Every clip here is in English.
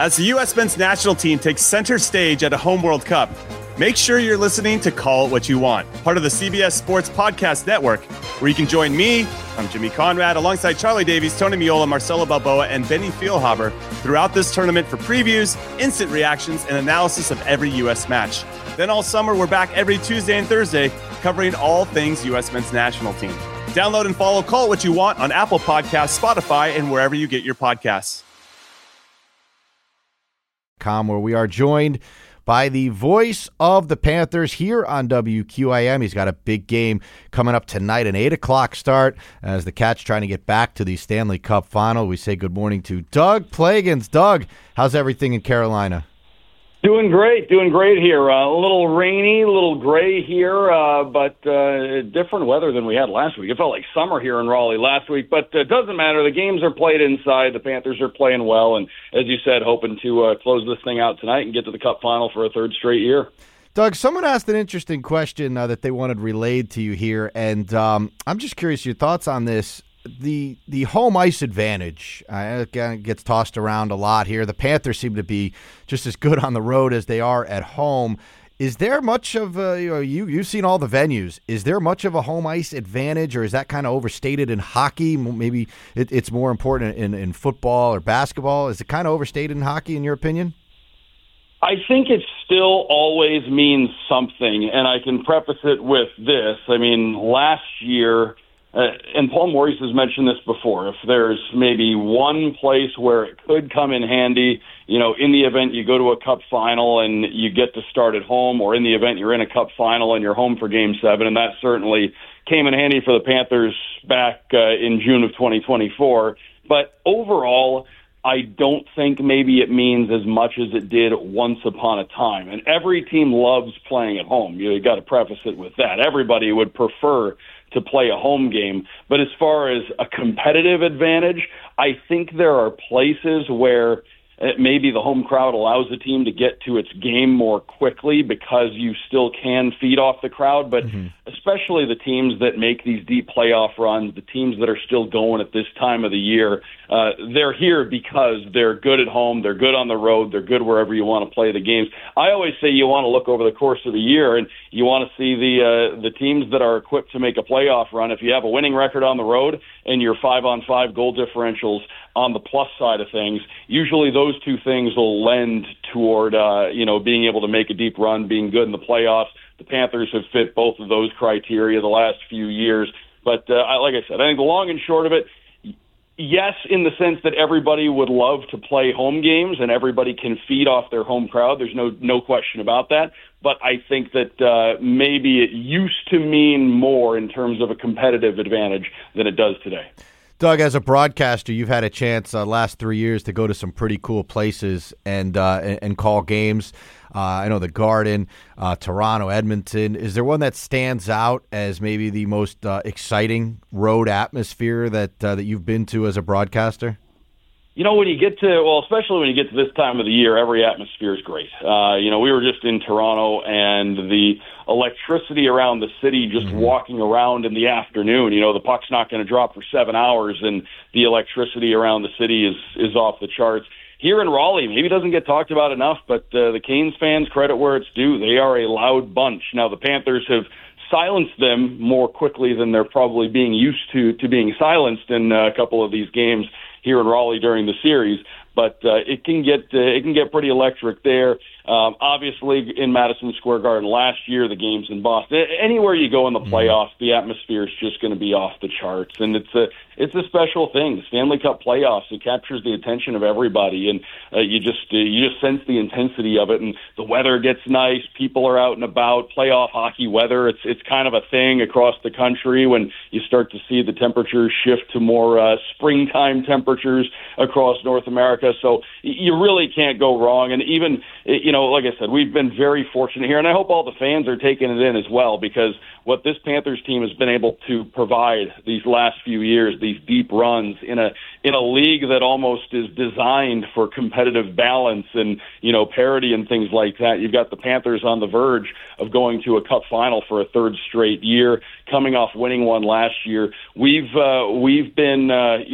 As the U.S. men's national team takes center stage at a home World Cup, make sure you're listening to Call It What You Want, part of the CBS Sports Podcast Network, where you can join me, I'm Jimmy Conrad, alongside Charlie Davies, Tony Miola, Marcelo Balboa, and Benny Feilhaber throughout this tournament for previews, instant reactions, and analysis of every U.S. match. Then all summer, we're back every Tuesday and Thursday covering all things U.S. men's national team. Download and follow Call It What You Want on Apple Podcasts, Spotify, and wherever you get your podcasts. Where we are joined by the voice of the Panthers here on WQIM. He's got a big game coming up tonight, an 8 o'clock start as the Cats trying to get back to the Stanley Cup final. We say good morning to Doug Plagens. Doug, how's everything in Carolina? Doing great here. A little rainy, a little gray here, but different weather than we had last week. It felt like summer here in Raleigh last week, but it doesn't matter. The games are played inside. The Panthers are playing well, and as you said, hoping to close this thing out tonight and get to the Cup final for a third straight year. Doug, someone asked an interesting question that they wanted relayed to you here, and I'm just curious your thoughts on this. The home ice advantage gets tossed around a lot here. The Panthers seem to be just as good on the road as they are at home. Is there much of you've seen all the venues? Is there much of a home ice advantage, or is that kind of overstated in hockey? Maybe it's more important in football or basketball. Is it kind of overstated in hockey, in your opinion? I think it still always means something, and I can preface it with this. I mean, last year. And Paul Maurice has mentioned this before. If there's maybe one place where it could come in handy, in the event you go to a Cup final and you get to start at home, or in the event you're in a Cup final and you're home for Game 7, and that certainly came in handy for the Panthers back in June of 2024. But overall, I don't think maybe it means as much as it did once upon a time. And every team loves playing at home. You got to preface it with that. Everybody would prefer to play a home game. But as far as a competitive advantage, I think there are places where maybe the home crowd allows the team to get to its game more quickly because you still can feed off the crowd. But especially the teams that make these deep playoff runs, the teams that are still going at this time of the year, they're here because they're good at home, they're good on the road, they're good wherever you want to play the games. I always say you want to look over the course of the year and you want to see the teams that are equipped to make a playoff run. If you have a winning record on the road and your 5-on-5 goal differentials on the plus side of things, usually those two things will lend toward being able to make a deep run, being good in the playoffs. The Panthers have fit both of those criteria the last few years. But like I said, I think the long and short of it, yes, in the sense that everybody would love to play home games and everybody can feed off their home crowd. There's no question about that. But I think that maybe it used to mean more in terms of a competitive advantage than it does today. Doug, as a broadcaster, you've had a chance last 3 years to go to some pretty cool places and call games. I know the Garden, Toronto, Edmonton. Is there one that stands out as maybe the most exciting road atmosphere that you've been to as a broadcaster? When you get to, especially when you get to this time of the year, every atmosphere is great. We were just in Toronto, and the electricity around the city, just walking around in the afternoon, the puck's not going to drop for 7 hours, and the electricity around the city is off the charts. Here in Raleigh, maybe it doesn't get talked about enough, but the Canes fans, credit where it's due. They are a loud bunch. Now, the Panthers have silenced them more quickly than they're probably being used to being silenced in a couple of these games here in Raleigh during the series, but it can get pretty electric there. Obviously, in Madison Square Garden last year, the games in Boston. Anywhere you go in the playoffs, the atmosphere is just going to be off the charts, and it's a special thing. The Stanley Cup playoffs, it captures the attention of everybody, and you just sense the intensity of it. And the weather gets nice. People are out and about. Playoff hockey weather, it's kind of a thing across the country when you start to see the temperatures shift to more springtime temperatures across North America. So you really can't go wrong. And even like I said, we've been very fortunate here, and I hope all the fans are taking it in as well, because what this Panthers team has been able to provide these last few years, these deep runs in a league that almost is designed for competitive balance and parity and things like that. You've got the Panthers on the verge of going to a Cup final for a third straight year, coming off winning one last year. We've been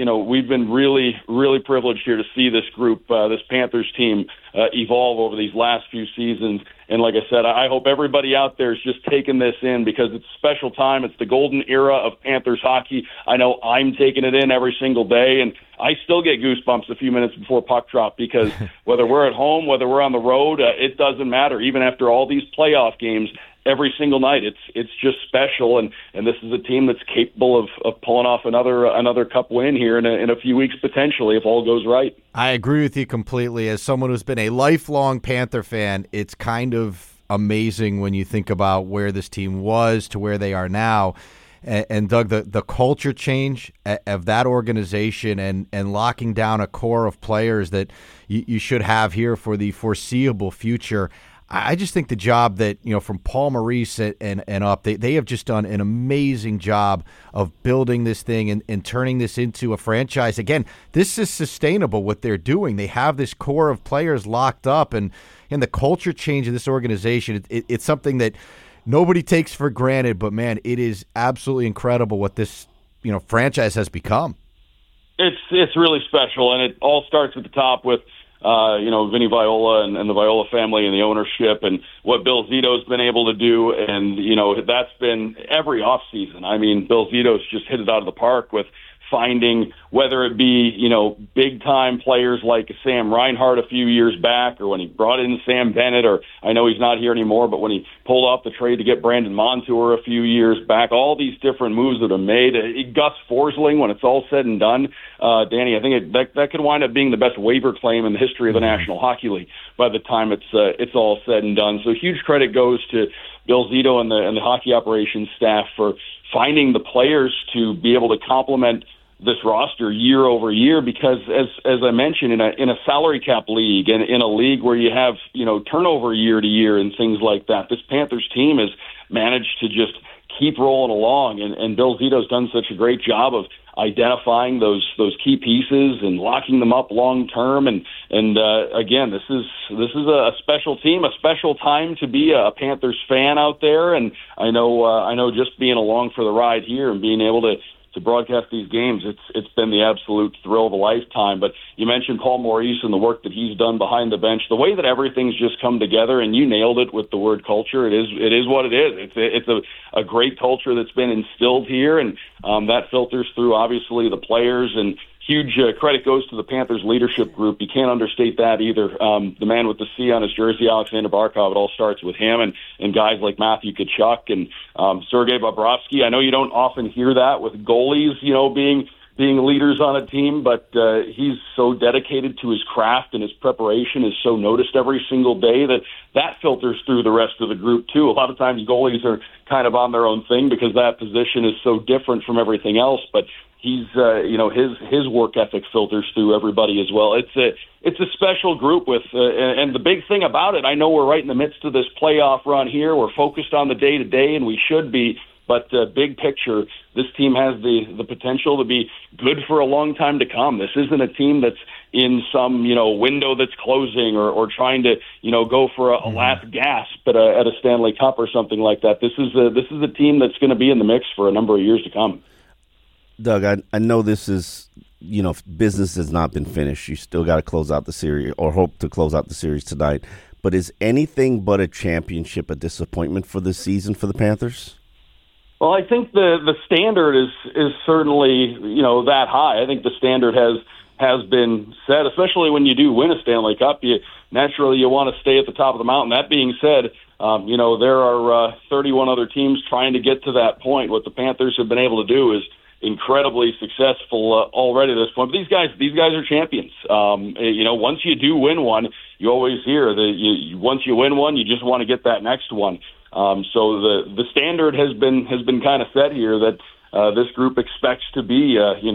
really, really privileged here to see this group, this Panthers team, evolve over these last few seasons. And like I said, I hope everybody out there is just taking this in because it's a special time. It's the golden era of Panthers hockey. I know I'm taking it in every single day, and I still get goosebumps a few minutes before puck drop because whether we're at home, whether we're on the road, it doesn't matter. Even after all these playoff games, every single night, it's just special, and this is a team that's capable of pulling off another cup win here in a few weeks potentially if all goes right. I agree with you completely. As someone who's been a lifelong Panther fan, it's kind of amazing when you think about where this team was to where they are now. And Doug, the culture change of that organization and locking down a core of players that you should have here for the foreseeable future. I just think the job that, from Paul Maurice and up, they have just done an amazing job of building this thing and turning this into a franchise. Again, this is sustainable what they're doing. They have this core of players locked up, and the culture change of this organization, it's something that nobody takes for granted, but man, it is absolutely incredible what this, franchise has become. It's really special, and it all starts at the top with Vinny Viola and the Viola family and the ownership and what Bill Zito's been able to do. And, that's been every offseason. I mean, Bill Zito's just hit it out of the park with finding, whether it be, big-time players like Sam Reinhart a few years back, or when he brought in Sam Bennett, or I know he's not here anymore, but when he pulled off the trade to get Brandon Montour a few years back, all these different moves that are made. Gus Forsling, when it's all said and done, Danny, I think that could wind up being the best waiver claim in the history of the National Hockey League by the time it's all said and done. So huge credit goes to Bill Zito and the hockey operations staff for finding the players to be able to complement this roster year over year, because as I mentioned, in a salary cap league and in a league where you have, turnover year to year and things like that, this Panthers team has managed to just keep rolling along, and Bill Zito's done such a great job of identifying those key pieces and locking them up long term. And again, this is a special team, a special time to be a Panthers fan out there. And I know just being along for the ride here and being able to broadcast these games, it's been the absolute thrill of a lifetime. But you mentioned Paul Maurice and the work that he's done behind the bench, the way that everything's just come together, and you nailed it with the word culture. It is what it is. It's a great culture that's been instilled here, and that filters through obviously the players, and huge credit goes to the Panthers leadership group. You can't understate that either. The man with the C on his jersey, Alexander Barkov, it all starts with him and guys like Matthew Tkachuk and Sergei Bobrovsky. I know you don't often hear that with goalies, being leaders on a team, but he's so dedicated to his craft, and his preparation is so noticed every single day that filters through the rest of the group too. A lot of times goalies are kind of on their own thing because that position is so different from everything else, but he's his work ethic filters through everybody as well. It's a special group with and the big thing about it, I know we're right in the midst of this playoff run here. We're focused on the day to day, and we should be. But big picture, this team has the potential to be good for a long time to come. This isn't a team that's in some window that's closing or trying to go for a last gasp at a Stanley Cup or something like that. This is a team that's going to be in the mix for a number of years to come. Doug, I know this is, business has not been finished. You still got to close out the series, or hope to close out the series tonight. But is anything but a championship a disappointment for this season for the Panthers? Well, I think the standard is certainly, that high. I think the standard has been set, especially when you do win a Stanley Cup. Naturally, you want to stay at the top of the mountain. That being said, there are 31 other teams trying to get to that point. What the Panthers have been able to do is incredibly successful already at this point. But these guys are champions. Once you do win one, you always hear that once you win one, you just want to get that next one. So the standard has been kind of set here that this group expects to be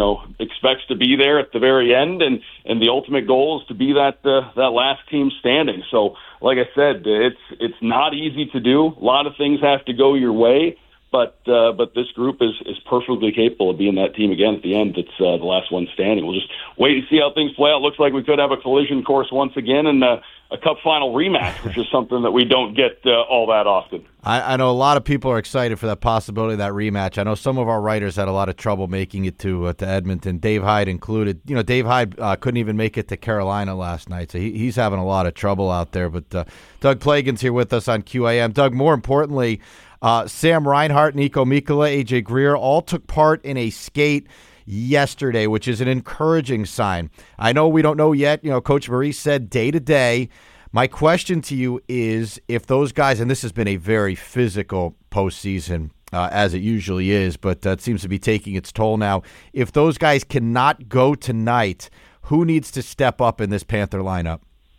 there at the very end, and the ultimate goal is to be that last team standing. So, like I said, it's not easy to do. A lot of things have to go your way. But this group is perfectly capable of being that team again at the end. It's the last one standing. We'll just wait and see how things play out. Looks like we could have a collision course once again and a Cup final rematch, which is something that we don't get all that often. I know a lot of people are excited for that possibility of that rematch. I know some of our writers had a lot of trouble making it to Edmonton, Dave Hyde included. You know, Dave Hyde couldn't even make it to Carolina last night, so he's having a lot of trouble out there. But Doug Plagens here with us on QAM. Doug, more importantly, Sam Reinhart, Nico Mikkola, AJ Greer all took part in a skate yesterday, which is an encouraging sign. I know we don't know yet. You know, Coach Maurice said day to day. My question to you is if those guys, and this has been a very physical postseason, as it usually is, but it seems to be taking its toll now. If those guys cannot go tonight, who needs to step up in this Panther lineup?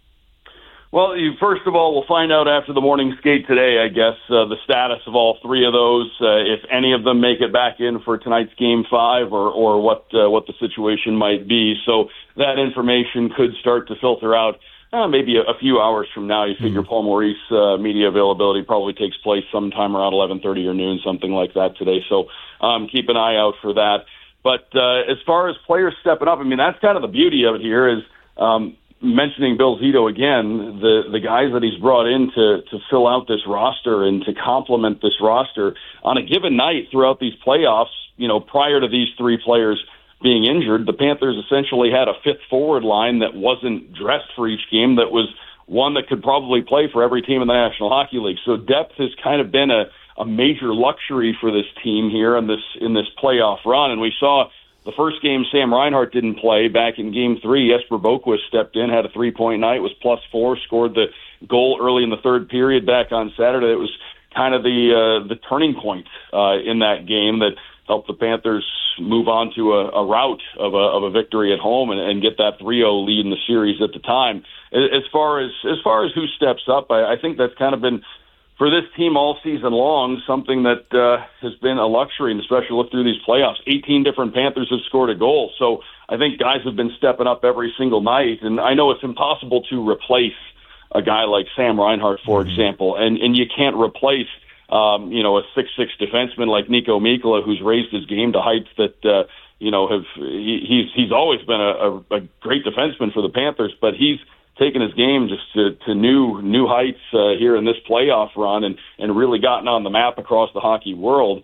Well, first of all, we'll find out after the morning skate today, I guess, the status of all three of those, if any of them make it back in for tonight's Game 5 or what the situation might be. So that information could start to filter out maybe a few hours from now. You figure Paul Maurice media availability probably takes place sometime around 11:30 or noon, something like that today. So keep an eye out for that. But as far as players stepping up, I mean, that's kind of the beauty of it here is mentioning Bill Zito again, the guys that he's brought in to fill out this roster and to complement this roster on a given night throughout these playoffs, you know, prior to these three players being injured, the Panthers essentially had a fifth forward line that wasn't dressed for each game, that was one that could probably play for every team in the National Hockey League. So depth has kind of been a major luxury for this team here in this playoff run. And we saw the first game Sam Reinhart didn't play. Back in Game 3, Jesper Boquist stepped in, had a 3-point night, was +4, scored the goal early in the third period back on Saturday. It was kind of the turning point in that game that helped the Panthers move on to a rout of a victory at home and get that 3-0 lead in the series at the time. As far as who steps up, I think that's kind of been, for this team all season long, something that has been a luxury, and especially look through these playoffs. 18 different Panthers have scored a goal, so I think guys have been stepping up every single night, and I know it's impossible to replace a guy like Sam Reinhart, for example, and you can't replace a 6'6" defenseman like Nico Mikkola, who's raised his game to heights that he's always been a great defenseman for the Panthers, but he's taken his game just to new heights here in this playoff run and really gotten on the map across the hockey world.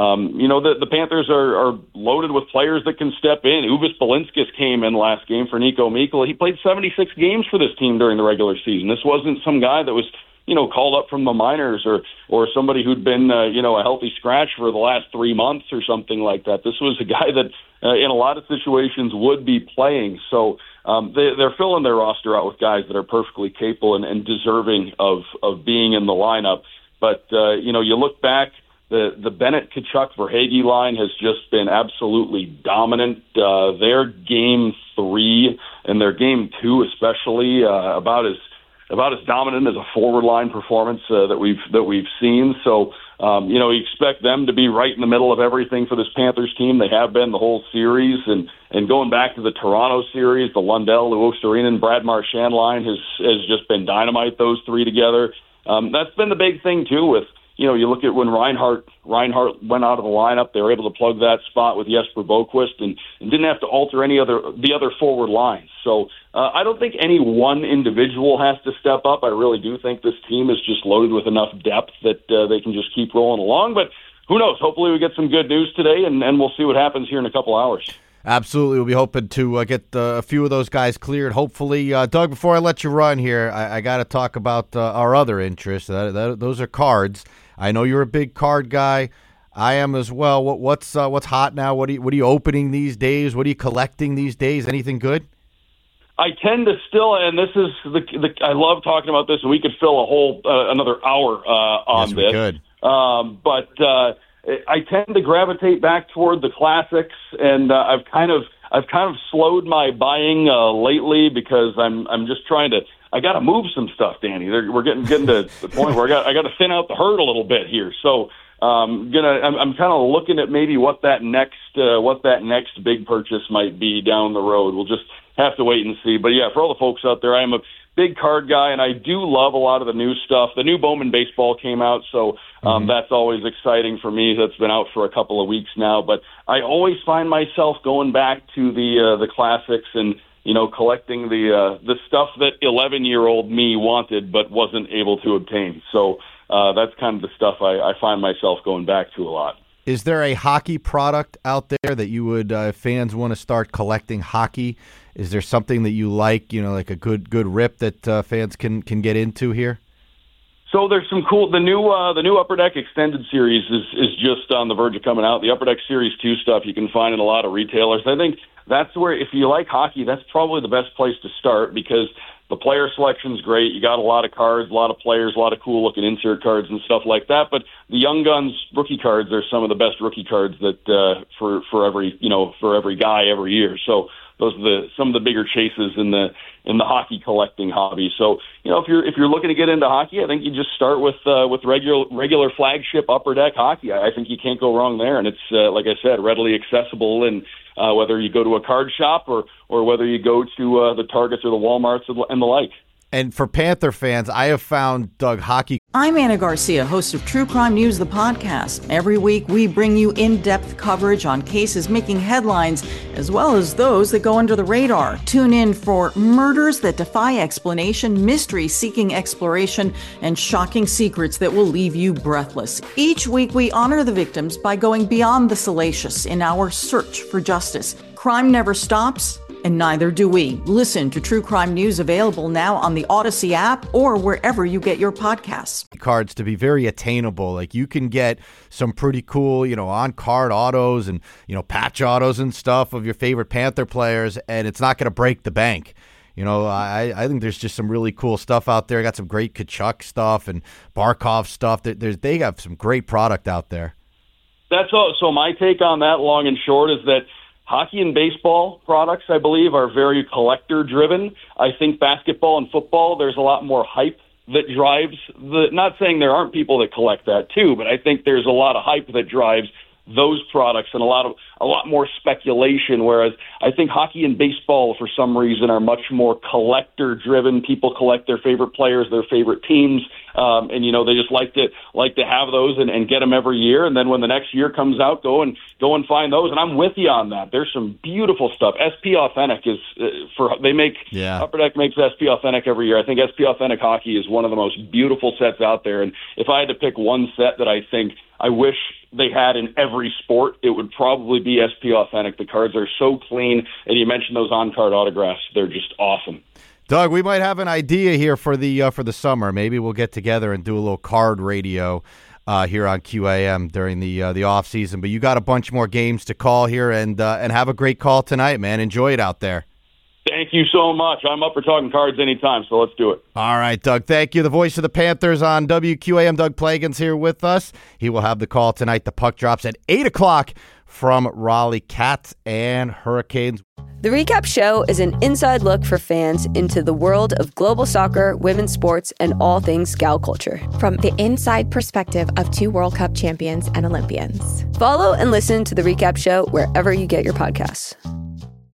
The Panthers are loaded with players that can step in. Uvis Balinskis came in last game for Nico Mikkola. He played 76 games for this team during the regular season. This wasn't some guy that was called up from the minors or somebody who'd been, a healthy scratch for the last 3 months or something like that. This was a guy that in a lot of situations would be playing. So they're filling their roster out with guys that are perfectly capable and deserving of being in the lineup. But, you look back, the Bennett, Tkachuk, Verhaeghe line has just been absolutely dominant. Their Game 3 and their Game 2 especially, about as dominant as a forward line performance that we've seen. So, you expect them to be right in the middle of everything for this Panthers team. They have been the whole series, and going back to the Toronto series, the Lundell, Luostarinen, Brad Marchand line has just been dynamite. Those three together. That's been the big thing too. With you look at when Reinhart went out of the lineup, they were able to plug that spot with Jesper Boquist and didn't have to alter the other forward lines. So I don't think any one individual has to step up. I really do think this team is just loaded with enough depth that they can just keep rolling along. But who knows? Hopefully we get some good news today, and we'll see what happens here in a couple hours. Absolutely. We'll be hoping to get a few of those guys cleared, hopefully. Doug, before I let you run here, I got to talk about our other interests. Those are cards. I know you're a big card guy. I am as well. What's hot now? What are you opening these days? What are you collecting these days? Anything good? I tend to still, and this is I love talking about this, and we could fill a whole another hour on yes, this. We could. But I tend to gravitate back toward the classics, and I've kind of slowed my buying lately because I'm just trying to. I got to move some stuff, Danny. We're getting to the point where I got to thin out the herd a little bit here. So I'm kind of looking at maybe what that next big purchase might be down the road. We'll just have to wait and see. But yeah, for all the folks out there, I'm a big card guy, and I do love a lot of the new stuff. The new Bowman baseball came out, so that's always exciting for me. That's been out for a couple of weeks now, but I always find myself going back to the classics and collecting the stuff that 11-year-old me wanted but wasn't able to obtain. So that's kind of the stuff I find myself going back to a lot. Is there a hockey product out there that you would, if fans want to start collecting hockey, is there something that you like, like a good rip that fans can get into here? So there's some cool. The new Upper Deck Extended Series is just on the verge of coming out. The Upper Deck Series 2 stuff you can find in a lot of retailers. I think that's where, if you like hockey, that's probably the best place to start because the player selection's great. You got a lot of cards, a lot of players, a lot of cool-looking insert cards and stuff like that. But the Young Guns rookie cards are some of the best rookie cards that for every guy every year. So those are some of the bigger chases in the hockey collecting hobby. So if you're looking to get into hockey, I think you just start with regular flagship Upper Deck hockey. I think you can't go wrong there, and it's like I said, readily accessible. And whether you go to a card shop or whether you go to the Targets or the Walmarts and the like. And for Panther fans, I have found, Doug, hockey. I'm Anna Garcia, host of True Crime News, the podcast. Every week, we bring you in-depth coverage on cases making headlines, as well as those that go under the radar. Tune in for murders that defy explanation, mysteries seeking exploration, and shocking secrets that will leave you breathless. Each week, we honor the victims by going beyond the salacious in our search for justice. Crime never stops, and neither do we. Listen to True Crime News, available now on the Odyssey app or wherever you get your podcasts. Cards to be very attainable. Like you can get some pretty cool, on-card autos and, patch autos and stuff of your favorite Panther players, and it's not going to break the bank. I think there's just some really cool stuff out there. Got some great Kachuk stuff and Barkov stuff. They have some great product out there. That's all. So my take on that, long and short, is that hockey and baseball products, I believe, are very collector-driven. I think basketball and football, there's a lot more hype that drives not saying there aren't people that collect that too, but I think there's a lot of hype that drives those products and a lot more speculation, whereas I think hockey and baseball for some reason are much more collector driven. People collect their favorite players, their favorite teams, and they just like to have those and get them every year, and then when the next year comes out, go and find those. And I'm with you on that. There's some beautiful stuff. SP Authentic is Upper Deck makes SP Authentic every year. I think SP Authentic hockey is one of the most beautiful sets out there, and if I had to pick one set that I think I wish they had in every sport, it would probably be SP Authentic. The cards are so clean, and you mentioned those on-card autographs. They're just awesome. Doug, we might have an idea here for the summer. Maybe we'll get together and do a little card radio here on QAM during the off season. But you got a bunch more games to call here, and have a great call tonight, man. Enjoy it out there. Thank you so much. I'm up for talking cards anytime, so let's do it. All right, Doug, thank you. The voice of the Panthers on WQAM, Doug Plagens, here with us. He will have the call tonight. The puck drops at 8 o'clock from Raleigh Cats and Hurricanes. The Recap Show is an inside look for fans into the world of global soccer, women's sports, and all things Scout culture. From the inside perspective of 2 World Cup champions and Olympians. Follow and listen to The Recap Show wherever you get your podcasts.